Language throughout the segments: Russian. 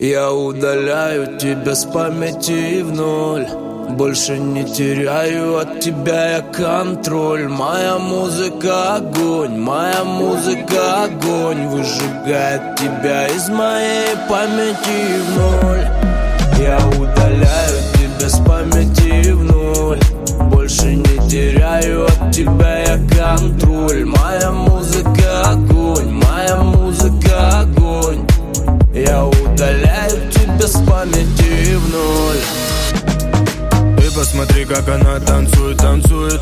Я удаляю тебя с памяти в ноль. Больше не теряю от тебя я контроль. Моя музыка огонь, моя музыка огонь. Выжигает тебя из моей памяти в ноль. Я удаляю тебя с памяти в ноль. Больше не теряю от тебя я контроль. Моя музыка огонь, моя музыка огонь. Я удаляю тебя с памяти в ноль. Ты посмотри, как она танцует, танцует.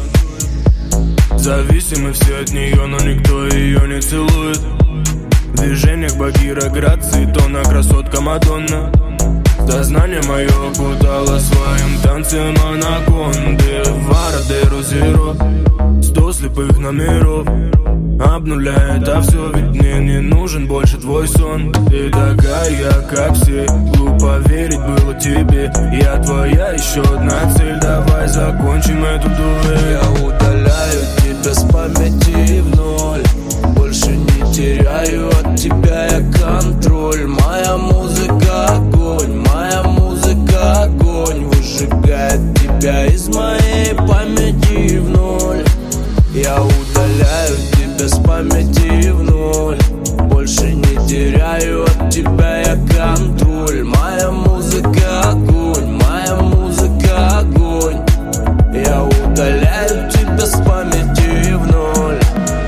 Зависимы все от нее, но никто ее не целует. В движениях Багира, грации, тона, красотка Мадонна. Сознание мое окутало своим танцем анаконды. Вара де Розеро, 100 слепых номеров. Обнуляет, а все, ведь мне не нужен больше твой сон. Ты такая, как все, глупо верить было тебе. Я твоя, еще одна цель, давай закончим эту дуэль. Я удаляю тебя с памяти в ноль. Больше не теряю от тебя я контроль. Моя музыка огонь, моя музыка огонь. Выжигает тебя из моей памяти в ноль. Я удаляю тебя с памяти в ноль. Больше не теряю от тебя я контроль. Моя музыка огонь, моя музыка огонь. Я удаляю тебя с памяти в ноль.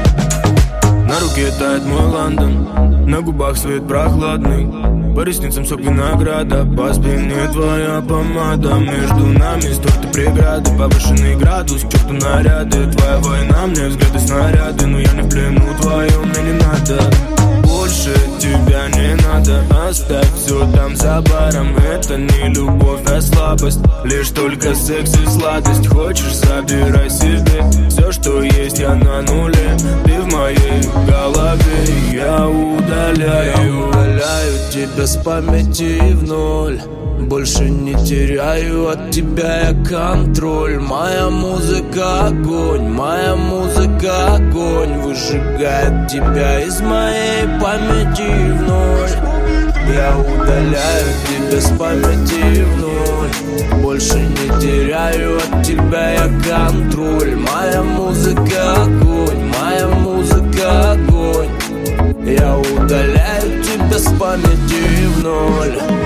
На руке тает мой Лондон, на губах свет прохладный, по ресницам сок винограда, по спине твоя помада. Между нами столько преграды, повышенный градус, к черту наряды. Твоя война, мне взгляды снаряды, но я не в плену твоем, мне не надо. Больше тебя не надо, оставь все там за баром. Это не любовь, а слабость, лишь только секс и сладость. Хочешь, забирай себе все, что есть, я на нуле. Ты в моей голове, я удаляю тебя с памяти в ноль. Больше не теряю от тебя я контроль. Моя музыка огонь, моя музыка огонь. Выжигает тебя из моей памяти в ноль. Я удаляю тебя с памяти в ноль. Больше не теряю от тебя я контроль. Моя музыка огонь, моя музыка огонь. Я удаляю тебя с памяти в ноль.